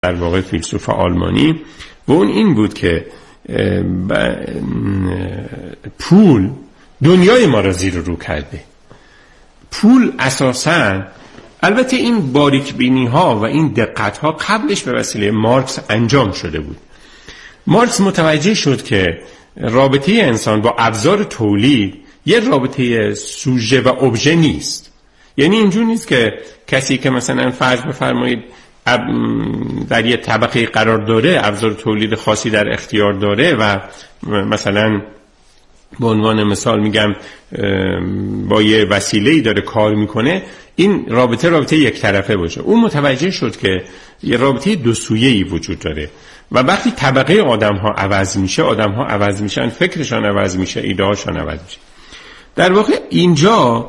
در واقع فیلسوف آلمانی و اون این بود که پول دنیای ما را زیر و رو کرده. پول اساساً، البته این باریک بینی ها و این دقت ها قبلش به وسیله مارکس انجام شده بود. مارکس متوجه شد که رابطه انسان با ابزار تولید یه رابطه سوژه و ابژه نیست. یعنی اینجور نیست که کسی که مثلا فرض بفرمایید در یه طبقه قرار داره، ابزار تولید خاصی در اختیار داره و مثلا به عنوان مثال میگم با یه وسیله‌ای داره کار میکنه، این رابطه یک طرفه باشه. اون متوجه شد که یه رابطه دو سویه‌ای وجود داره و وقتی طبقه آدم‌ها عوض میشه، آدم‌ها عوض میشن، فکرشان عوض میشه، ایده‌هاشون عوض میشه. در واقع اینجا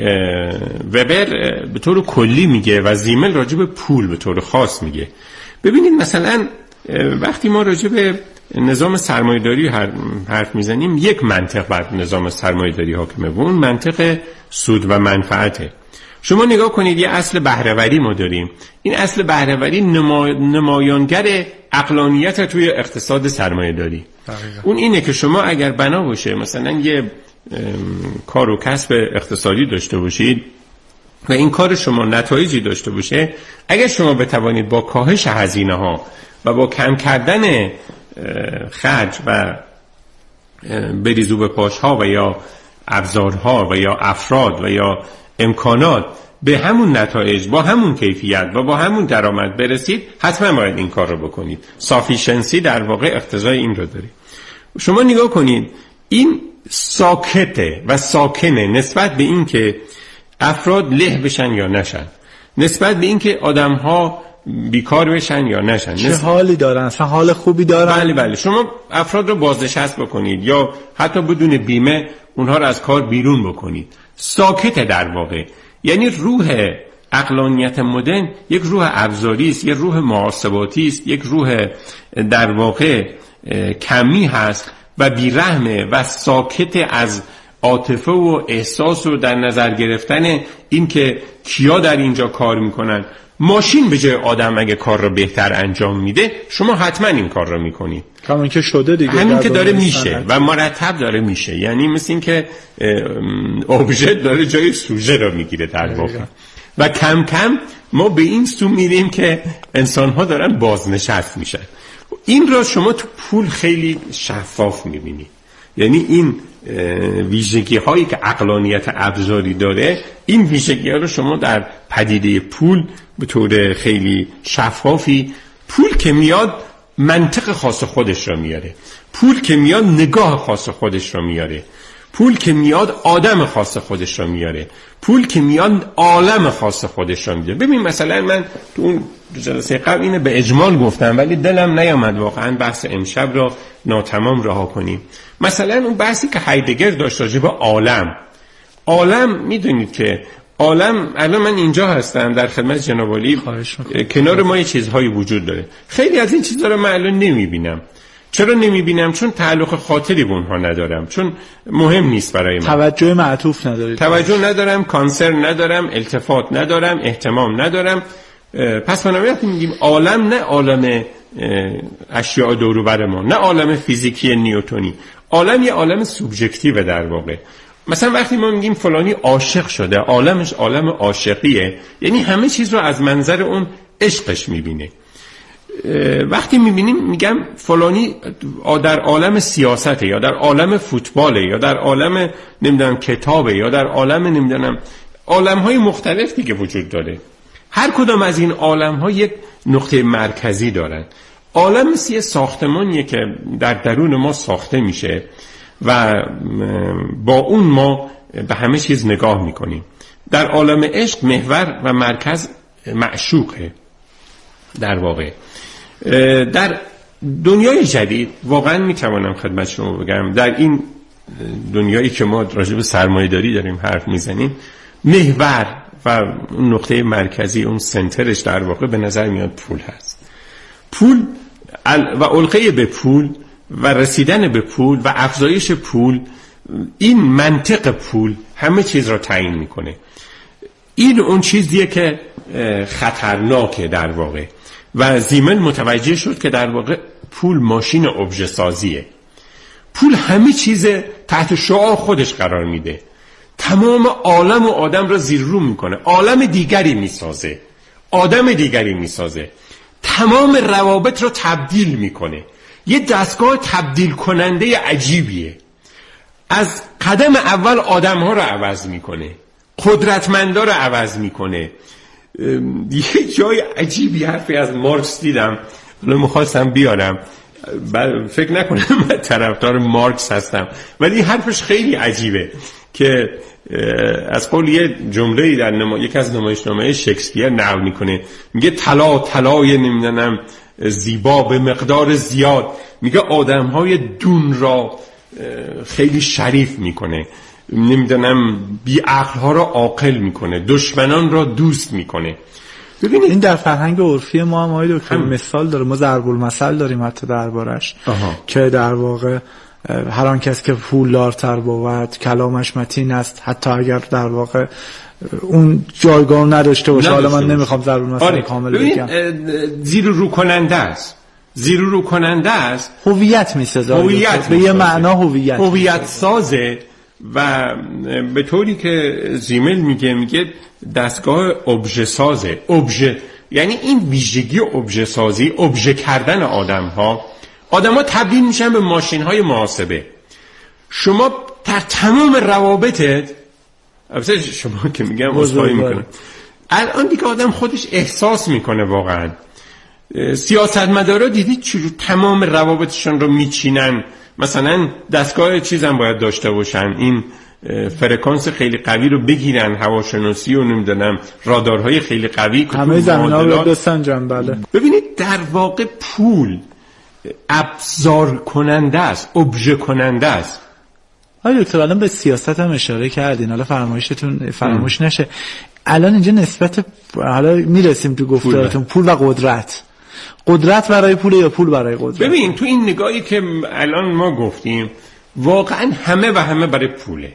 وبر به طور کلی میگه و زیمل راجع به پول به طور خاص میگه. ببینید مثلا وقتی ما راجع به نظام سرمایه‌داری حرف میزنیم، یک منطق بر نظام سرمایه‌داری حاکمه و اون منطق سود و منفعته. شما نگاه کنید یه اصل بهره‌وری ما داریم. این اصل بهره‌وری نمایانگر عقلانیت توی اقتصاد سرمایه‌داری. اون اینه که شما اگر بنا باشه مثلا یه کار و کسب اقتصادی داشته باشید و این کار شما نتایجی داشته باشه، اگر شما بتوانید با کاهش هزینه ها و با کم کردن خرج و بریزو به پاش ها و یا ابزارها و یا افراد و یا امکانات به همون نتایج با همون کیفیت و با همون درآمد برسید، حتما باید این کار رو بکنید. سافیشنسی در واقع اقتضای این رو داره. شما نگاه کنید، این ساکته و ساکنه نسبت به این که افراد له بشن یا نشن، نسبت به این که آدم‌ها بیکار بشن یا نشن، چه حالی دارن، اصلا حال خوبی دارن. بله شما افراد رو بازنشست بکنید یا حتی بدون بیمه اونها رو از کار بیرون بکنید، ساکته در واقع. یعنی روح عقلانیت مدرن یک روح ابزاری است، یک روح محاسباتی است، یک روح در واقع کمی هست و بیرحمه و ساکت از عاطفه و احساس و در نظر گرفتن این که کیا در اینجا کار میکنن. ماشین به جای آدم اگه کار رو بهتر انجام میده، شما حتما این کار رو میکنید. همین که شده دیگه، همین که داره میشه و مرتب داره میشه. یعنی مثل این که ابژه داره جای سوژه رو میگیره در واقع و کم کم ما به این سو میریم که انسان‌ها دارن بازنشست میشن. این را شما تو پول خیلی شفاف میبینید. یعنی این ویژگی هایی که عقلانیت ابزاری داره، این ویژگی ها رو شما در پدیده پول به طور خیلی شفافی، پول که میاد منطق خاص خودش رو میاره، پول که میاد نگاه خاص خودش رو میاره، پول که میاد آدم خاص خودش رو میاره، پول که میاد عالم خاص خودش رو میاره. ببین مثلا من تو اون جلسه قبل اینو به اجمال گفتم ولی دلم نیامد واقعا بحث امشب را ناتمام رها کنیم. مثلا اون بحثی که هایدگر داشت راجع به عالم میدونید که عالم، الان من اینجا هستم در خدمت جناب عالی، کنار ما یه چیزهایی وجود داره. خیلی از این چیزها رو من الان نمیبینم. چرا نمیبینم؟ چون تعلق خاطری به اونها ندارم، چون مهم نیست برای من. توجه معطوف ندارید. توجه ندارم، کانسرن ندارم، التفات ندارم، اهتمام ندارم. پس بنابراین میگیم عالم، نه عالم اشیاء دور و بر ما، نه عالم فیزیکی نیوتنی. عالم یه عالم سوبژکتیو در واقع. مثلا وقتی ما میگیم فلانی عاشق شده، عالمش عالم عاشقیه، یعنی همه چیز رو از منظر اون عشقش میبینه. وقتی میبینیم میگم فلانی در عالم سیاسته یا در عالم فوتباله یا در عالم نمیدونم کتابه یا در عالم نمیدونم عالم‌های مختلف دیگه وجود داره. هر کدام از این عالم‌ها یک نقطه مرکزی دارن. عالم مثل یه ساختمانیه که در درون ما ساخته میشه و با اون ما به همه چیز نگاه میکنیم. در عالم عشق محور و مرکز معشوقه در واقع. در دنیای جدید واقعا میتوانم خدمت شما بگم، در این دنیایی که ما راجع به سرمایه‌داری داریم حرف میزنیم، محور و نقطه مرکزی، اون سنترش در واقع به نظر میاد پول هست. پول و علقه به پول و رسیدن به پول و افزایش پول، این منطق پول همه چیز را تعیین میکنه. این اون چیزیه که خطرناکه در واقع و زیمل متوجه شد که در واقع پول ماشین ابژه سازیه. پول همه چیز تحت شعاع خودش قرار میده، تمام عالم و آدم را زیر رو میکنه، عالم دیگری میسازه، آدم دیگری میسازه، تمام روابط را تبدیل میکنه. یه دستگاه تبدیل کننده عجیبیه. از قدم اول آدم ها را عوض میکنه، قدرتمندا را عوض میکنه. یه جای عجیبی حرفی از مارکس دیدم، میخواستم بیارم، فکر نکنم من طرفدار مارکس هستم، ولی حرفش خیلی عجیبه که از قول یه جمله‌ای در یکی از نمایشنامه شکسپیر نقل میکنه، میگه طلا طلای نمیدونم زیبا به مقدار زیاد، میگه آدم‌های دون را خیلی شریف میکنه، نمیدونم بی عقل‌ها را عاقل میکنه، دشمنان را دوست میکنه. ببینید این در فرهنگ عرفی ما هم آقای دکتر مثال داره، ما ضرب المثل داریم حتی دربارش که در واقع هر آن کس که پولدارتر بود کلامش متین است، حتی اگر در واقع اون جایگاه نداشته باشه. حالا من نمیخوام ضرب المثل کامل بگم، زیر رو کننده است، زیر رو کننده است، هویت میسازه، به یه معنا هویت سازه. و به طوری که زیمل میگه دستگاه ابژه سازه. ابژه یعنی این ویژگی ابژه سازی، ابژه کردن آدم‌ها تبدیل میشن به ماشین‌های محاسبه. شما در تمام روابطت، البته شما که میگم عذرخواهی میکنم، الان دیگه آدم خودش احساس میکنه واقعا. سیاستمدارا دیدید چجور تمام روابطشون رو میچینن، مثلا دستگاه چیزم باید داشته باشن، این فرکانس خیلی قوی رو بگیرن، هواشناسی و نمیدونم رادارهای خیلی قوی، همه زمینا رو بسنجن. بله ببینید در واقع پول ابزار کننده است، ابژه کننده است. آیا دکتر الان به سیاست هم اشاره کردین، حالا فرمایشتون فراموش نشه. الان اینجا نسبت، حالا میرسیم تو گفتارتون، پول و قدرت برای پول یا پول برای قدرت؟ ببین تو این نگاهی که الان ما گفتیم واقعا همه برای پوله.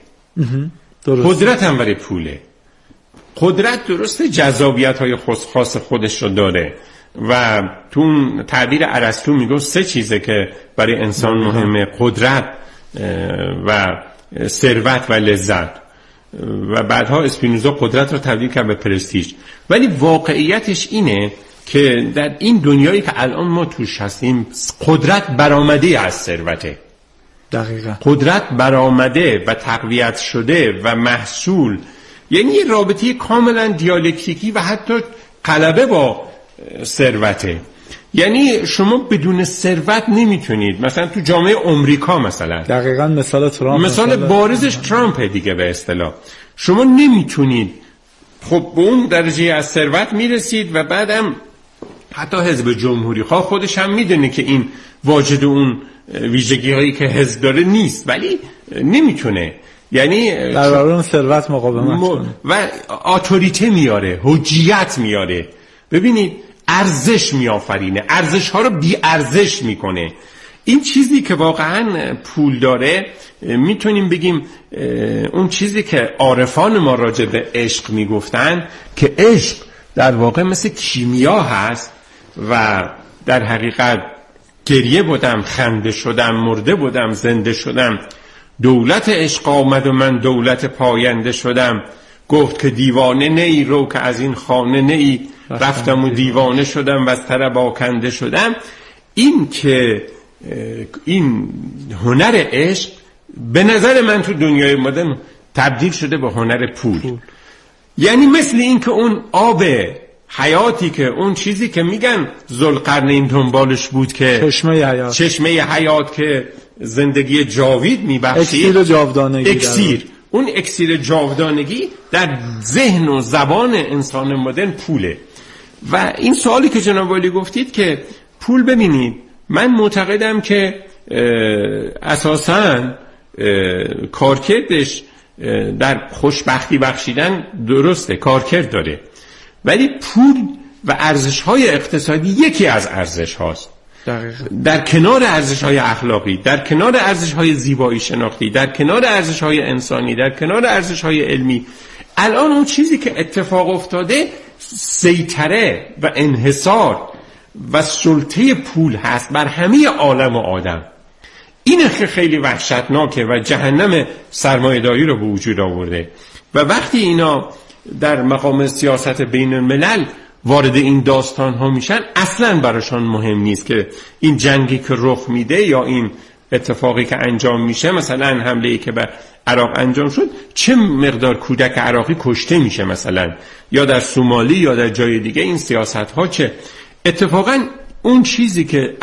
قدرت هم برای پوله. قدرت درسته جذابیت‌های خاص خودش رو داره و تو اون تعبیر ارسطو میگه 3 چیزه که برای انسان مهمه: قدرت و ثروت و لذت. و بعدها اسپینوزا قدرت رو تبدیل کرد به پرستیژ. ولی واقعیتش اینه که در این دنیایی که الان ما توش هستیم قدرت برآمده از ثروته. دقیقاً قدرت برآمده و تقویت شده و محصول، یعنی یه رابطه کاملا دیالکتیکی و حتی غلبه با ثروته. یعنی شما بدون ثروت نمیتونید، مثلا تو جامعه آمریکا مثلا، دقیقاً مثال بارزش ترامپ دیگه به اصطلاح، شما نمیتونید خب به اون درجه از ثروت میرسید و بعدم حتی حزب جمهوری خواه خودش هم میدونه که این واجد اون ویژگی هایی که حزب داره نیست، ولی نمیتونه، یعنی در برابر اون ثروت مقاومت کنه و اتوریته میاره، حجیت میاره. ببینید ارزش میآفرینه، ارزش ها رو بی ارزش میکنه. این چیزی که واقعا پول داره، میتونیم بگیم اون چیزی که عارفان ما راجع به عشق میگفتن که عشق در واقع مثل کیمیا هست و در حقیقت گریه بودم، خنده شدم، مرده بودم، زنده شدم، دولت عشق آمد و من دولت پاینده شدم، گفت که دیوانه نی رو که از این خانه نی، رفتم و دیوانه شدم و از طرب آکنده شدم. این که این هنر عشق به نظر من تو دنیای مدرن تبدیل شده به هنر پول. یعنی مثل این که اون آب حیاتی که اون چیزی که میگن ذوالقرنین دنبالش بود که چشمه حیات که زندگی جاوید میبخشید، اکسیر جاودانگی، اون اکسیر جاودانگی در ذهن و زبان انسان مدرن پوله. و این سوالی که جناب والی گفتید که پول، ببینید من معتقدم که اساساً کارکردش در خوشبختی بخشیدن درسته، کارکرد داره، ولی پول و ارزش‌های اقتصادی یکی از ارزش هاست. در کنار ارزش‌های اخلاقی، در کنار ارزش‌های زیبایی شناختی، در کنار ارزش‌های انسانی، در کنار ارزش‌های علمی، الان اون چیزی که اتفاق افتاده سیطره و انحصار و سلطه پول هست بر همه عالم و آدم، اینه که خیلی وحشتناکه و جهنم سرمایه‌داری رو به وجود آورده. و وقتی اینا در مقام سیاست بین الملل وارد این داستان ها میشن، اصلا براشون مهم نیست که این جنگی که رخ میده یا این اتفاقی که انجام میشه، مثلا حمله‌ای که به عراق انجام شد، چه مقدار کودک عراقی کشته میشه مثلا، یا در سومالی یا در جای دیگه، این سیاست ها چه. اتفاقا اون چیزی که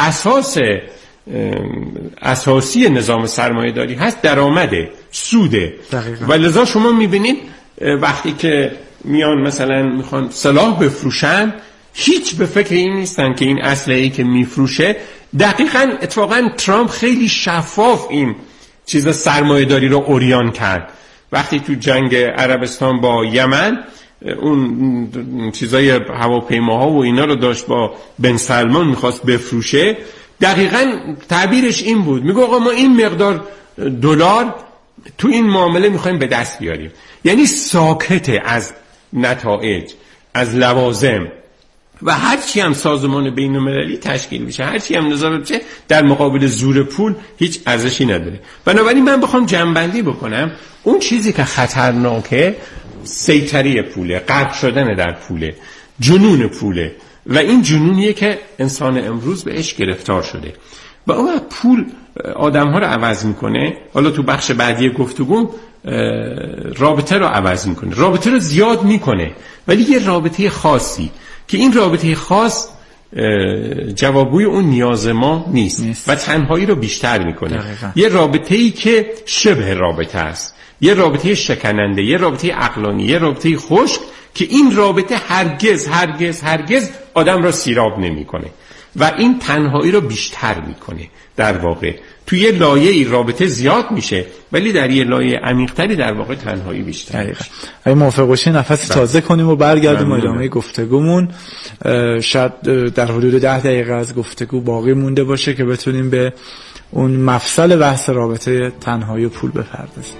اساسی نظام سرمایه داری هست درآمده، سوده. دقیقا. و لذا شما میبینید وقتی که میان مثلا میخوان سلاح بفروشن، هیچ به فکر این نیستن که این اسلحه‌ای که میفروشه، دقیقاً اتفاقاً ترامپ خیلی شفاف این چیز سرمایه داری رو اوریان کرد. وقتی تو جنگ عربستان با یمن اون چیزای هواپیماها و اینا رو داشت با بن سلمان میخواست بفروشه، دقیقاً تعبیرش این بود، میگه آقا ما این مقدار دلار تو این معامله میخوایم به دست بیاریم. یعنی ساکته از نتایج، از لوازم، و هرچی هم سازمان بین المللی تشکیل میشه، هرچی هم نظام بشه، در مقابل زور پول هیچ ارزشی نداره. بنابراین من بخوام جمع‌بندی بکنم، اون چیزی که خطرناکه سیطره پوله، غرق شدن در پوله، جنون پوله، و این جنونیه که انسان امروز بهش گرفتار شده. و اون پول آدم‌ها رو عوض میکنه. حالا تو بخش بعدی گفتگو رابطه رو عوض میکنه، رابطه رو زیاد میکنه، ولی یه رابطه خاصی که این رابطه خاص جوابگوی اون نیاز ما نیست و تنهایی رو بیشتر میکنه. دقیقا. یه رابطه‌ای که شبه رابطه است، یه رابطه شکننده، یه رابطه عقلانی، یه رابطه خشک که این رابطه هرگز آدم را سیراب نمیکنه و این تنهایی رو بیشتر میکنه. در واقع توی یه لایه رابطه زیاد میشه، ولی در یه لایه عمیق‌تری در واقع تنهایی بیشتر میشه. اگه موافق باشین نفس تازه کنیم و برگردیم ادامه گفتگومون. شاید در حدود 10 دقیقه از گفتگو باقی مونده باشه که بتونیم به اون مفصل بحث رابطه تنهایی و پول بپردازیم.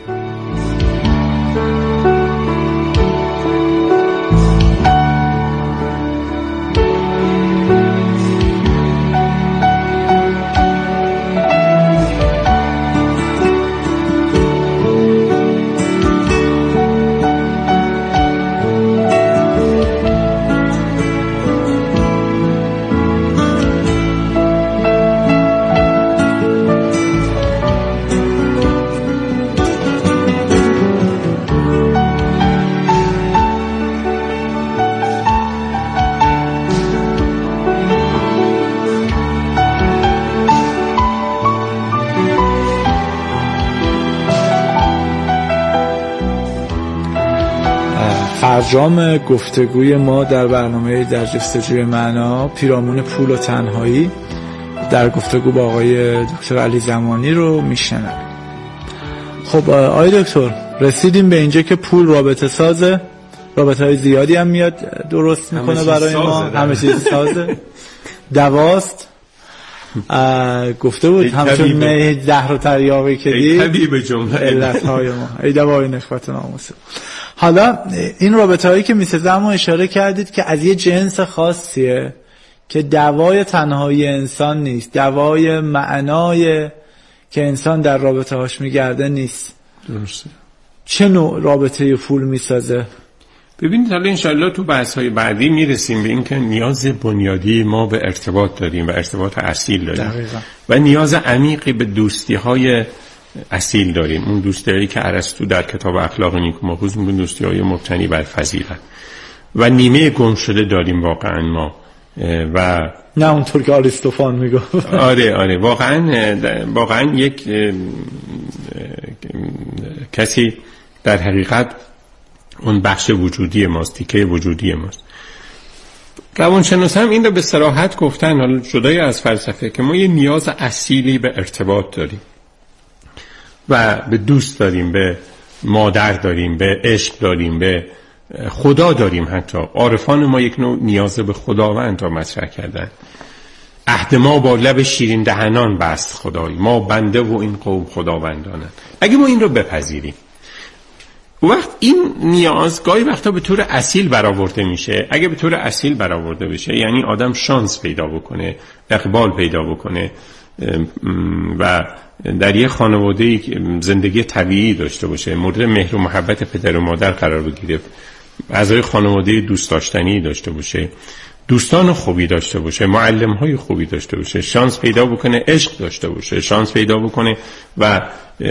فرجام گفتگوی ما در برنامه در جستجوی معنا، پیرامون پول و تنهایی، در گفتگو با آقای دکتر علی زمانی رو میشنویم. خب آقای دکتر، رسیدیم به اینجا که پول رابطه سازه، رابطه های زیادی هم میاد درست میکنه برای ما، همه چیز سازه، دواست. گفته بود همچون نه زهر و تریاقی که دید طبیب جمله علتهای ما، ای دوای نخوت ناموسه. حالا این رابطه هایی که میسازه، اما اشاره کردید که از یه جنس خاصیه که دوای تنهایی انسان نیست، دوای معنای که انسان در رابطه هاش میگرده نیست. درسته. چه نوع رابطه پول میسازه؟ ببینید حالا انشالله تو بحث‌های بعدی میرسیم به این که نیاز بنیادی ما به ارتباط داریم و ارتباط اصیل داریم. دقیقا. و نیاز عمیقی به دوستی‌های اصیل داریم. اون دوستی‌هایی که ارسطو در کتاب اخلاق نیکوماخوس میگه دوستی‌های مبتنی بر فضیلت، و نیمه گم شده داریم واقعا ما. و نه اونطور که آریستوفان میگفت. آره واقعا یک کسی در حقیقت اون بخش وجودی ماست، تیکه وجودی ماست. روانشناسان هم این رو به صراحت گفتن، حالا جدای از فلسفه، که ما یه نیاز اصیلی به ارتباط داریم و به دوست داریم، به مادر داریم، به عشق داریم، به خدا داریم. حتی عارفان ما یک نوع نیاز به خداوند را مطرح کردن. عهد ما با لب شیرین دهنان بست خدای، ما بنده و این قوم خداوندانند. اگه ما این رو بپذیریم، وقت این نیاز گاهی وقتا به طور اصیل برآورده میشه. اگه به طور اصیل برآورده بشه یعنی آدم شانس پیدا بکنه، اقبال پیدا بکنه و در یه خانواده‌ای زندگی طبیعی داشته باشه، مورد مهر و محبت پدر و مادر قرار بگیره، اعضای خانواده دوست داشتنی داشته باشه، دوستان خوبی داشته باشه، معلم‌های خوبی داشته باشه، شانس پیدا بکنه عشق داشته باشه، شانس پیدا بکنه و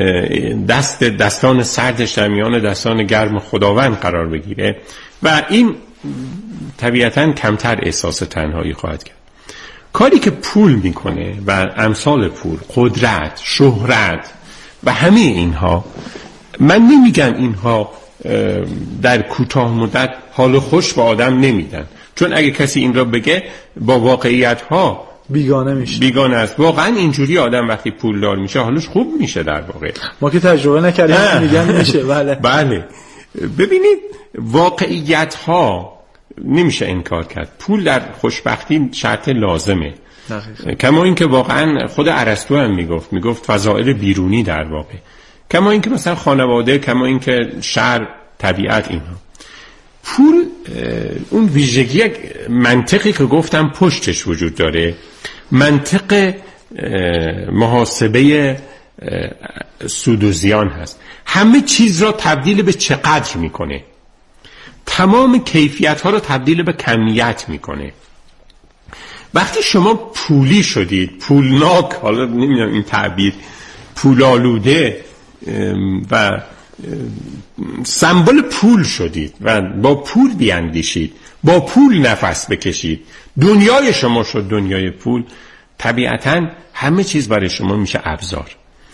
دستان سردش در میان دستان گرم خداوند قرار بگیره و این طبیعتاً کمتر احساس تنهایی خواهد کرد. کاری که پول میکنه و امثال پول، قدرت، شهرت و همه اینها، من نمیگم اینها در کوتاه مدت حال خوش به آدم نمیدن، چون اگه کسی این را بگه با واقعیت ها بیگانه میشه. بیگانه است. واقعا اینجوری آدم وقتی پولدار میشه حالش خوب میشه. در واقع ما که تجربه نکردیم میگن میشه. بله ببینید واقعیت ها نمیشه انکار کرد. پول در خوشبختی شرط لازمه. کما اینکه واقعا خود ارسطو هم میگفت فضائل بیرونی در واقع، کما اینکه مثلا خانواده، کما اینکه شهر، طبیعت، اینها. پول اون ویژگی منطقی که گفتم پشتش وجود داره، منطق محاسبه سود و زیان هست. همه چیز را تبدیل به چقدر میکنه، تمام کیفیت ها را تبدیل به کمیت میکنه. وقتی شما پولی شدید، پولناک، حالا نمیدونم این تعبیر، پولالوده و سمبل پول شدید و با پول بیاندیشید، با پول نفس بکشید، دنیای شما شد دنیای پول، طبیعتاً همه چیز برای شما میشه ابزار.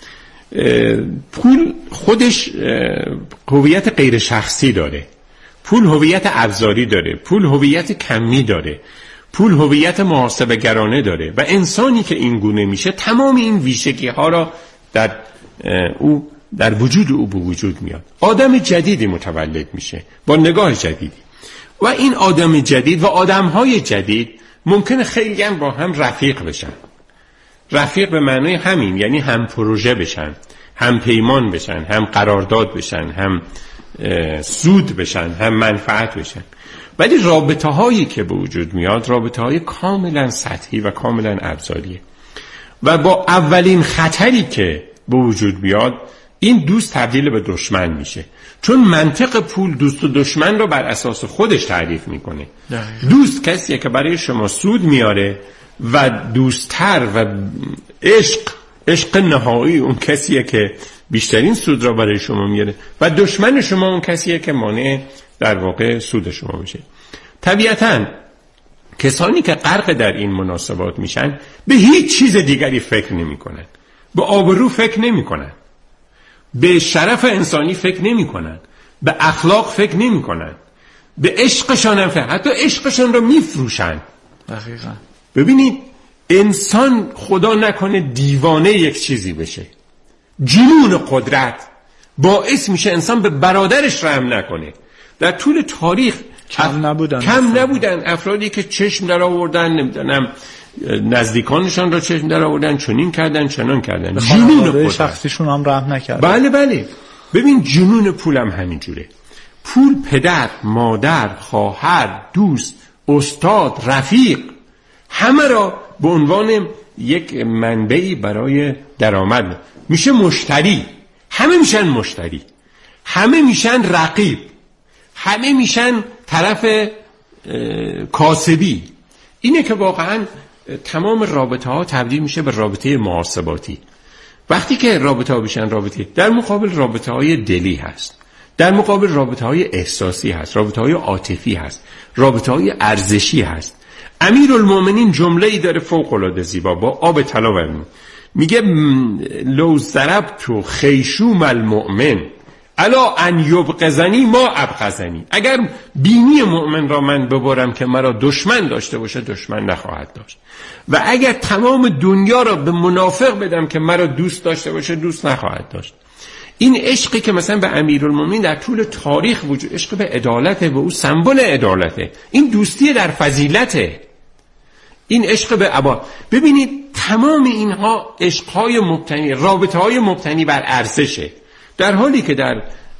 پول خودش هویت غیر شخصی داره، پول هویت ابزاری داره، پول هویت کمی داره، پول هویت محاسبه گرانه داره و انسانی که این گونه میشه تمام این ویژگی ها را در وجود او به وجود میاد. آدم جدیدی متولد میشه با نگاه جدیدی و این آدم جدید و آدمهای جدید ممکنه خیلی هم با هم رفیق بشن. رفیق به معنای همین، یعنی هم پروژه بشن، هم پیمان بشن، هم قرارداد بشن، هم سود بشن، هم منفعت بشن. ولی رابطه هایی که به وجود میاد رابطه های کاملا سطحی و کاملا ابزاریه و با اولین خطری که به وجود میاد این دوست تبدیل به دشمن میشه، چون منطق پول دوست و دشمن رو بر اساس خودش تعریف میکنه. دوست کسیه که برای شما سود میاره و دوستتر و عشق نهایی اون کسیه که بیشترین سود را برای شما میاره و دشمن شما اون کسیه که مانع در واقع سود شما میشه. طبیعتاً کسانی که غرق در این مناسبات میشن به هیچ چیز دیگری فکر نمی کنن، به آبرو فکر نمی کنن، به شرف انسانی فکر نمی کنن، به اخلاق فکر نمی کنن، به عشقشان هم فکر، حتی عشقشان رو میفروشن. دقیقاً. ببینید انسان خدا نکنه دیوانه یک چیزی بشه، جنون قدرت باعث میشه انسان به برادرش رحم نکنه. در طول تاریخ کم نبودن افرادی که چشم در آوردن، نمیدونم نزدیکانشان را چشم در آوردن، چنین کردن چنان کردن، جنون قدرت، شخصیشون هم رحم نکردن. بله. ببین جنون پول هم همینجوره. پول پدر، مادر، خواهر، دوست، استاد، رفیق، همه را به عنوان یک منبعی برای درآمد میشه مشتری. همه میشن مشتری، همه میشن رقیب، همه میشن طرف کاسبی. اینه که واقعا تمام رابطه ها تبدیل میشه به رابطه محاسباتی. وقتی که رابطه ها بشن رابطه، در مقابل رابطه های دلی هست، در مقابل رابطه های احساسی هست، رابطه های عاطفی هست، رابطه های ارزشی هست. امیرالمومنین جمله‌ای داره فوق‌العاده زیبا با آب طلا برمی، میگه لو ضربت خیشوم المؤمن الا ان یبغضنی ما ابغضنی. اگر بینی مؤمن را من ببرم که مرا دشمن داشته باشه دشمن نخواهد داشت، و اگر تمام دنیا را به منافق بدم که مرا دوست داشته باشه دوست نخواهد داشت. این عشقی که مثلا به امیرالمومنین در طول تاریخ وجود، عشق به عدالته و او سمبل عدالته، این دوستی در فضیلته، این عشق به ابا. ببینید تمام اینها عشق‌های مبتنی، رابطه‌های مبتنی بر ارزشه، در حالی که در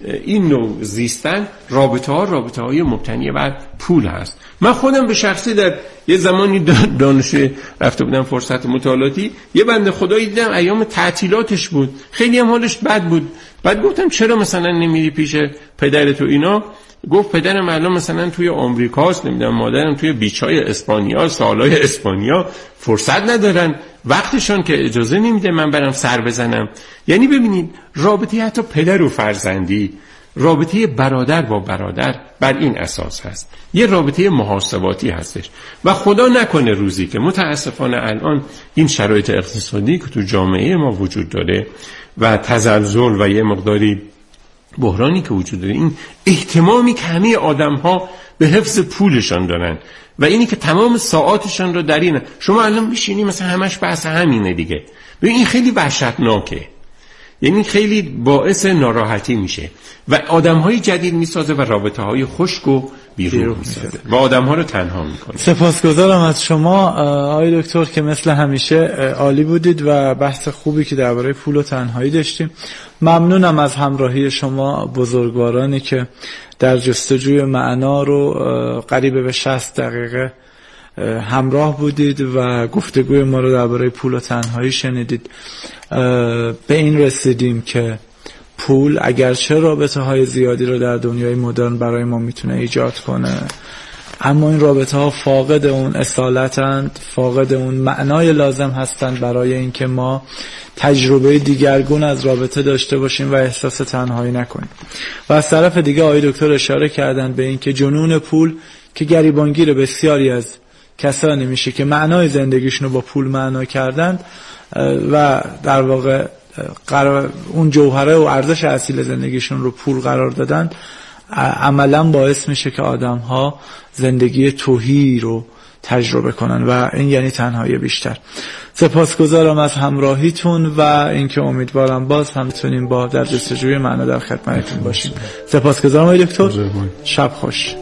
این نوع زیستن رابطه های مبتنی بر پول هست. من خودم به شخصی در یه زمانی دانشجو رفته بودم فرصت مطالعاتی، یه بنده خدایی دیدم ایام تعطیلاتش بود، خیلی هم حالش بد بود. بعد گفتم چرا مثلا نمیری پیش پدرت و اینا؟ گفت پدرم الان مثلا توی آمریکاست، نمیدونم مادرم توی بیچای اسپانیا، سالای اسپانیا، فرصت ندارن، وقتشون که اجازه نمیده من برم سر بزنم. یعنی ببینید رابطه حتی پدر و فرزندی، رابطه برادر با برادر بر این اساس هست، یه رابطه محاسباتی هستش. و خدا نکنه روزی که متاسفانه الان این شرایط اقتصادی که تو جامعه ما وجود داره و تزلزل و یه مقداری بحرانی که وجود داره، این اهتمامی که همه آدم ها به حفظ پولشان دارن و اینی که تمام ساعاتشان رو در اینه، شما الان بشینی مثلا همش بحث همینه دیگه، ببین این خیلی وحشتناکه، یعنی خیلی باعث ناراحتی میشه و آدم‌های جدید میسازه و رابطه‌های خشک و بیرون میسازه و آدم‌ها رو تنها میکنه. سپاسگزارم از شما آقای دکتر که مثل همیشه عالی بودید و بحث خوبی که درباره پول و تنهایی داشتیم. ممنونم از همراهی شما بزرگوارانی که در جستجوی معنا رو قریب به 60 دقیقه همراه بودید و گفتگوی ما رو درباره پول و تنهایی شنیدید. به این رسیدیم که پول اگرچه رابطه های زیادی رو در دنیای مدرن برای ما میتونه ایجاد کنه، اما این رابطه ها فاقد اون اصالتند، فاقد اون معنای لازم هستند برای اینکه ما تجربه دیگرگون از رابطه داشته باشیم و احساس تنهایی نکنیم. و از طرف دیگه آقای دکتر اشاره کردن به اینکه جنون پول که گریبانگیر بسیاری از کسانی میشه که معنای زندگیشون رو با پول معنا کردند و در واقع اون جوهره و ارزش اصیل زندگیشون رو پول قرار دادن، عملا باعث میشه که آدم ها زندگی تهی رو تجربه کنن و این یعنی تنهایی بیشتر. سپاسگزارم از همراهیتون و اینکه امیدوارم باز هم تونیم با در جستجوی معنا در خدمتتون باشیم. سپاسگزارم آقای دکتر، شب خوش.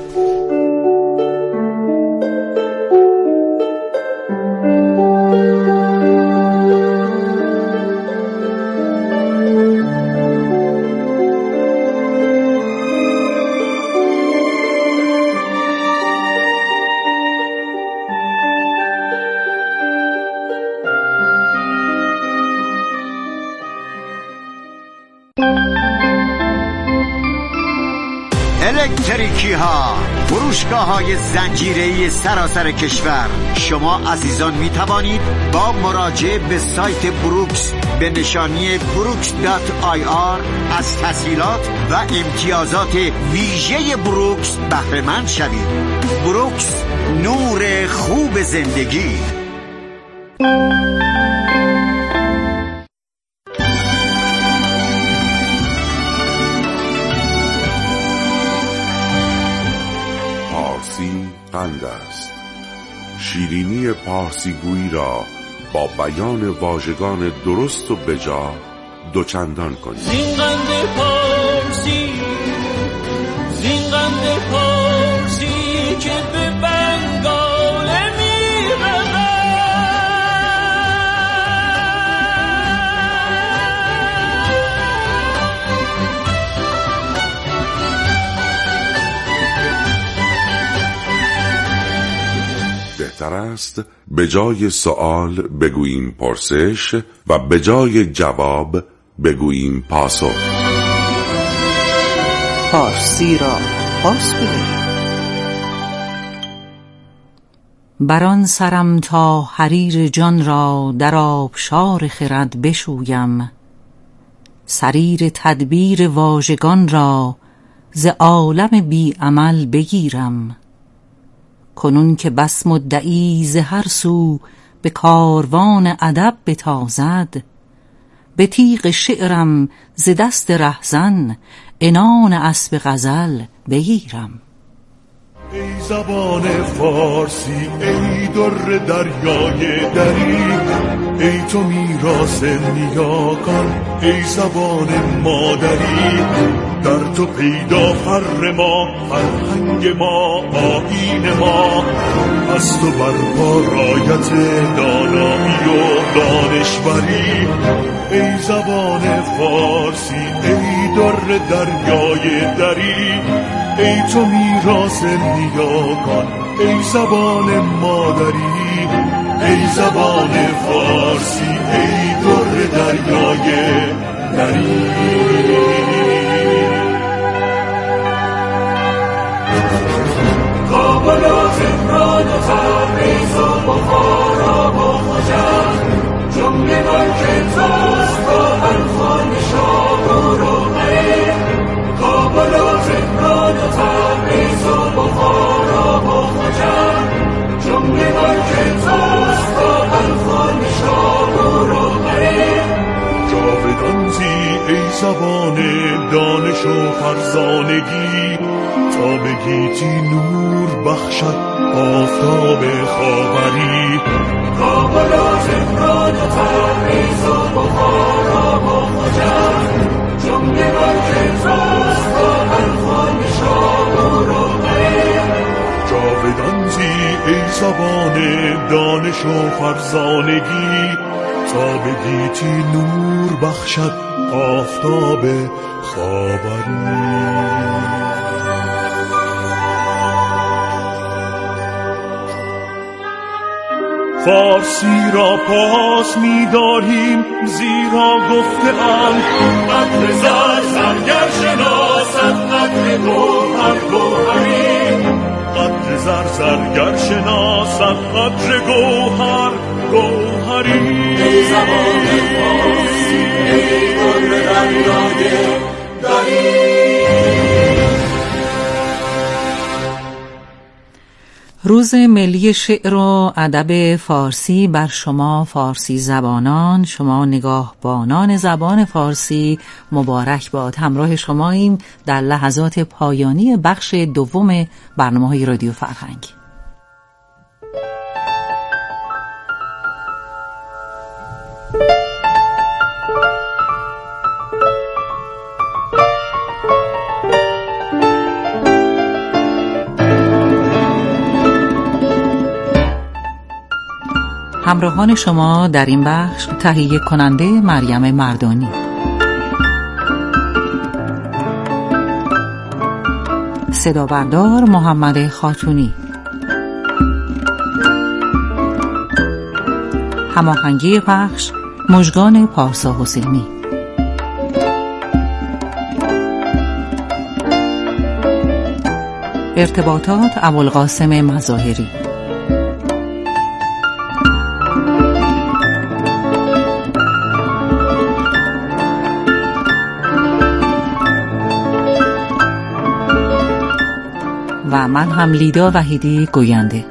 الکتریکی ها، فروشگاه های زنجیره‌ای سراسر کشور. شما عزیزان می توانید با مراجعه به سایت بروکس به نشانی brooks.ir از تسهیلات و امتیازات ویژه بروکس بهره مند شوید. بروکس، نور خوب زندگی. قند است. شیرینی پارسیگویی را با بیان واژگان درست و بجا دوچندان کنید. زین قند پارسی، زین قند پارسی که به بنگال می‌رود. بهتر است به جای سوال بگوییم پرسش و به جای جواب بگوییم پاسخ. پارسی را پاس بدهید. بران سرم تا حریر جان را در آبشار خرد بشویم، سریر تدبیر واژگان را ز عالم بی عمل بگیرم. کنون که بس مدعی ز هر سو به کاروان ادب بتازد، به تیغ شعرم ز دست رهزن عنان اسب غزل بگیرم. ای زبان فارسی، ای در دریای دری، ای تو میراث نیاکان، ای زبان مادری. در تو پیدا فر ما، فرهنگ ما، آیین ما، از تو برپا رایت دانایی و دانشوری. ای زبان فارسی ای در دریای دری، ای تو میراث نیاکان ای زبان مادری، ای زبان فارسی ای در دریای دری. کابل و تهران و تبریز و بخارا و خوجند، جمله ملک توست با الخان شاپور و غیر. کابل و تهران و تبریز و بخارا و خوجند، جمله ملک توست با الخان شاپور و غیر. جاودان زی ای زبان دانش و فرزانگی، تا به گیتی نور بخشد آفتاب خاوری. کابل و تهران و تبریز و بخارا و خوجند، جمله ملک توست با الخان شاپور و غیر. جاودان زی ای زبان دانش و فرزانگی، تا به گیتی نور بخشد آفتاب خاوری. فارسی را پاس می داریم زیرا گفته اند قدر زر زرگر شناسد قدر گوهر گوهری. قدر زر زرگر شناسد قدر گوهر گوهری. ای زبان فارسی ای در دریای دری. روز ملی شعر و ادب فارسی بر شما فارسی زبانان، شما نگاهبانان زبان فارسی مبارک باد. همراه شماییم در لحظات پایانی بخش دوم برنامه‌های رادیو فرهنگ. همراهان شما در این بخش تهیه کننده مریم مردانی، صدا بردار محمد خاتونی، هماهنگی پخش مژگان پارسا حسینی. ارتباطات ابوالقاسم مظاهری. و من هم لیدا وحیدی گوینده.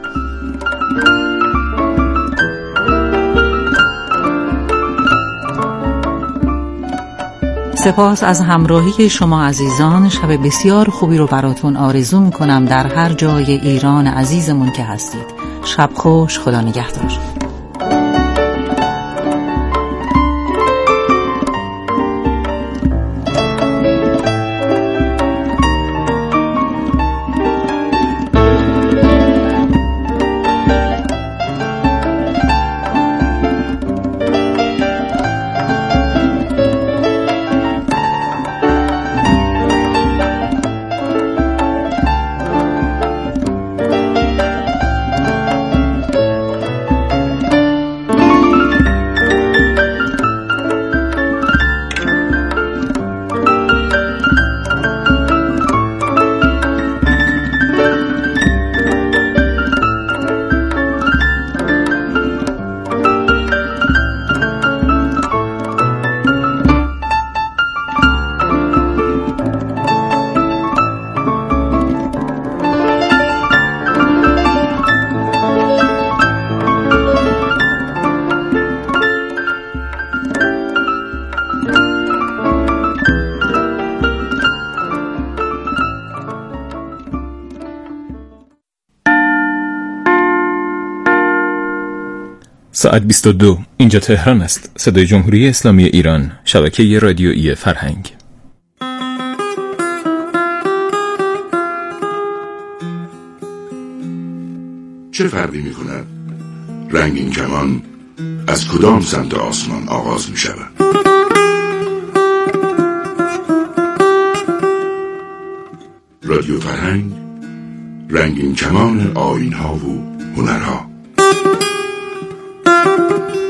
سپاس از همراهی شما عزیزان. شب بسیار خوبی رو براتون آرزو میکنم در هر جای ایران عزیزمون که هستید. شب خوش، خدا نگهدار. ساعت 22. اینجا تهران است. صدای جمهوری اسلامی ایران، شبکه رادیویی فرهنگ. چه فرقی می کند رنگین کمان از کدام سمت آسمان آغاز می شود؟ رادیو فرهنگ، رنگین کمان آیین‌ها و هنرها.